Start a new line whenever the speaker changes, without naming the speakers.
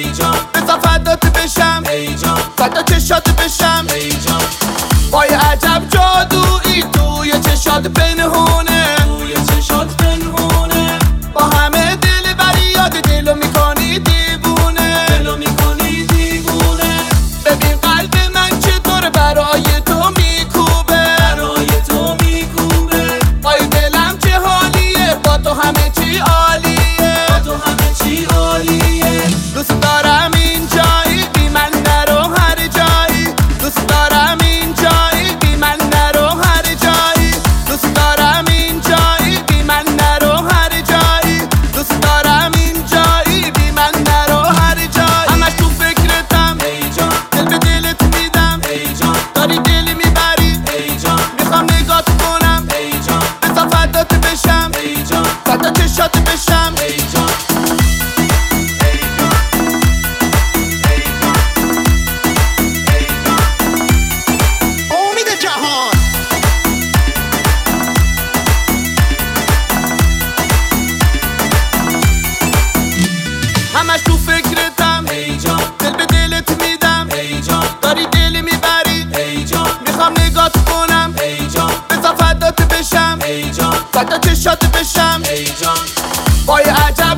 هیجان
بذار فدات بشم
هیجان
فدا چشات بشم
هیجان
وای عجب جادویی توی چشات پنهونه
توی چشات پنهونه
با همه دلبری یاد دلو میکنی دیوونه
دلو میکنی دیوونه
ببین قلب من چطور برای تو میکوبه
برای تو میکوبه
وای دلم چه حالیه با تو همه چی عالیه
با تو همه چی عالیه
دوست دارم این جایی بی من نرو هر جایی دوست دارم این جایی بی من نرو هر جایی دوست دارم این جایی بی من نرو هر جایی دوست دارم این جایی بی من نرو هر جایی همش تو فکرتم
هیجان
دل به دلت میدم
هیجان
داری دل میبری
هیجان
میخوام نگات کنم
هیجان
بذار فدات بشم
هیجان
فدا چشات بشم
هیجان
امید جهان همش تو فکرتم
هیجان
دل به دلت میدم
هیجان
داری دل میبری
هیجان
میخوام نگات کنم
هیجان
بذار فدات بشم
هیجان
فدا چشات بشم
هیجان
وای عجب